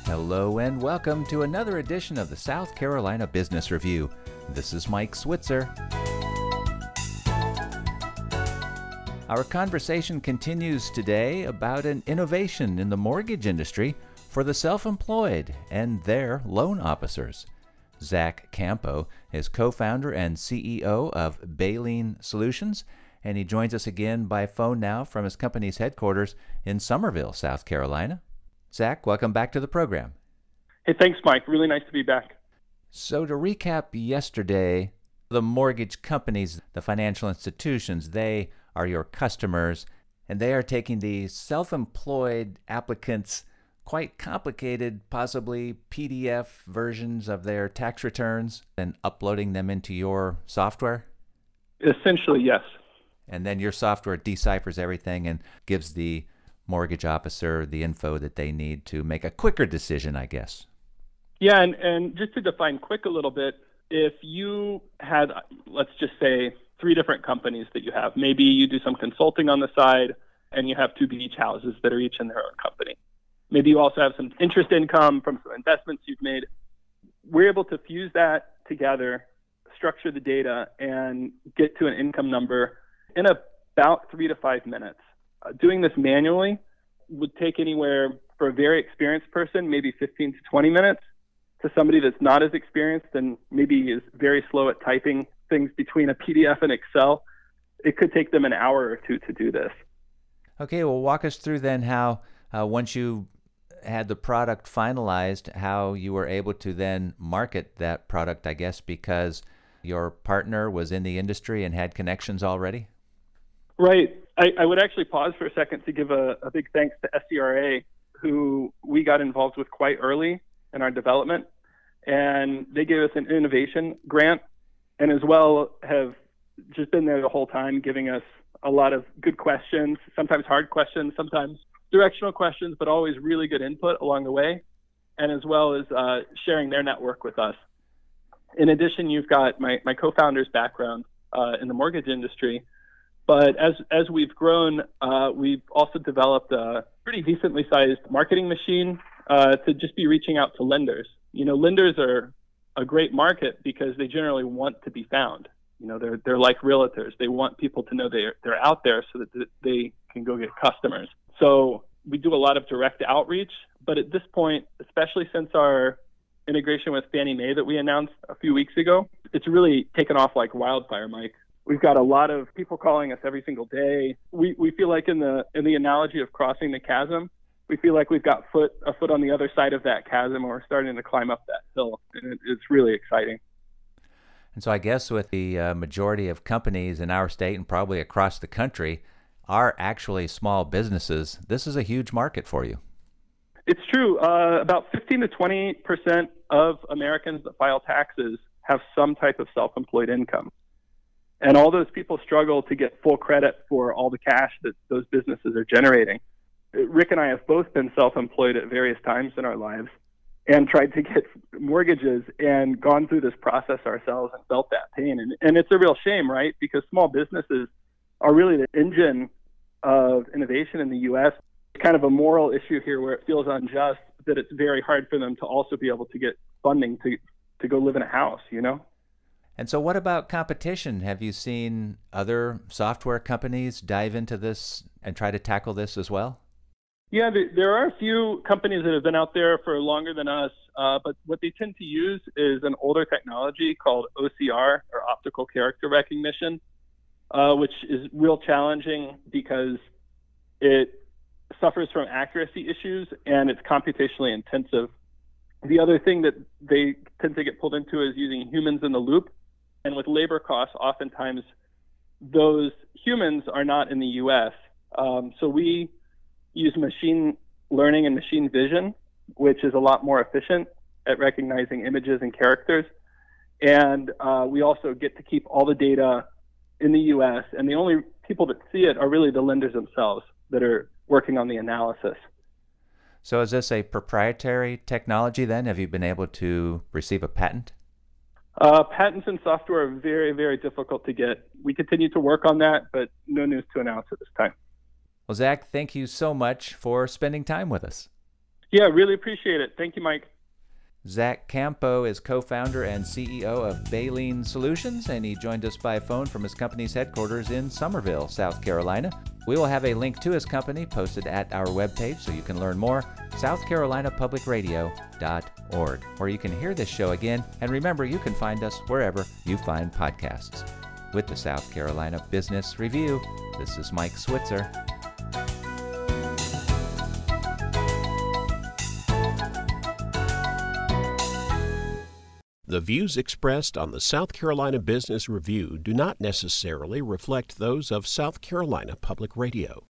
Hello and welcome to another edition of the South Carolina Business Review. This is Mike Switzer. Our conversation continues today about an innovation in the mortgage industry for the self-employed and their loan officers. Zach Campo is co-founder and CEO of Baleen Solutions, and he joins us again by phone now from his company's headquarters in Summerville, South Carolina. Zach, welcome back to the program. Hey, thanks, Mike. Really nice to be back. So to recap yesterday, the mortgage companies, the financial institutions, they are your customers, and they are taking the self-employed applicants' quite complicated, possibly PDF versions of their tax returns and uploading them into your software? Essentially, yes. And then your software deciphers everything and gives the mortgage officer the info that they need to make a quicker decision, I guess. Yeah, and just to define quick a little bit, if you had, let's just say, 3 different companies that you have, maybe you do some consulting on the side and you have 2 beach houses that are each in their own company. Maybe you also have some interest income from some investments you've made. We're able to fuse that together, structure the data, and get to an income number in about 3 to 5 minutes. Doing this manually would take anywhere, for a very experienced person, maybe 15 to 20 minutes, to somebody that's not as experienced and maybe is very slow at typing things between a PDF and Excel. It could take them an hour or 2 to do this. Okay, well, walk us through then how, once you had the product finalized, how you were able to then market that product, I guess, because your partner was in the industry and had connections already? Right. I would actually pause for a second to give a big thanks to SCRA, who we got involved with quite early in our development. And they gave us an innovation grant and as well have just been there the whole time, giving us a lot of good questions, sometimes hard questions, sometimes directional questions, but always really good input along the way, and as well as sharing their network with us. In addition, you've got my co-founder's background in the mortgage industry, but as we've grown, we've also developed a pretty decently sized marketing machine to just be reaching out to lenders. You know, lenders are a great market because they generally want to be found. You know, they're like realtors. They want people to know they're out there so that they can go get customers. So we do a lot of direct outreach, but at this point, especially since our integration with Fannie Mae that we announced a few weeks ago, it's really taken off like wildfire, Mike. We've got a lot of people calling us every single day. We feel like in the analogy of crossing the chasm, we feel like we've got a foot on the other side of that chasm, and we're starting to climb up that hill, and it's really exciting. And so I guess with the majority of companies in our state and probably across the country are actually small businesses, this is a huge market for you. It's true. About 15 to 20% of Americans that file taxes have some type of self-employed income. And all those people struggle to get full credit for all the cash that those businesses are generating. Rick and I have both been self-employed at various times in our lives and tried to get mortgages and gone through this process ourselves and felt that pain. And it's a real shame, right? Because small businesses are really the engine of innovation in the U.S. It's kind of a moral issue here where it feels unjust that it's very hard for them to also be able to get funding to go live in a house, you know? And so what about competition? Have you seen other software companies dive into this and try to tackle this as well? Yeah, there are a few companies that have been out there for longer than us, but what they tend to use is an older technology called OCR, or optical character recognition, which is real challenging because it suffers from accuracy issues and it's computationally intensive. The other thing that they tend to get pulled into is using humans in the loop. And with labor costs, oftentimes those humans are not in the U.S. So we use machine learning and machine vision, which is a lot more efficient at recognizing images and characters. And we also get to keep all the data in the U.S. And the only people that see it are really the lenders themselves that are working on the analysis. So is this a proprietary technology then? Have you been able to receive a patent? Patents and software are very, very difficult to get. We continue to work on that, but no news to announce at this time. Well, Zach, thank you so much for spending time with us. Yeah, really appreciate it. Thank you, Mike. Zach Campo is co-founder and CEO of Baleen Solutions, and he joined us by phone from his company's headquarters in Summerville, South Carolina. We will have a link to his company posted at our webpage so you can learn more, southcarolinapublicradio.org, where you can hear this show again. And remember, you can find us wherever you find podcasts. With the South Carolina Business Review, this is Mike Switzer. The views expressed on the South Carolina Business Review do not necessarily reflect those of South Carolina Public Radio.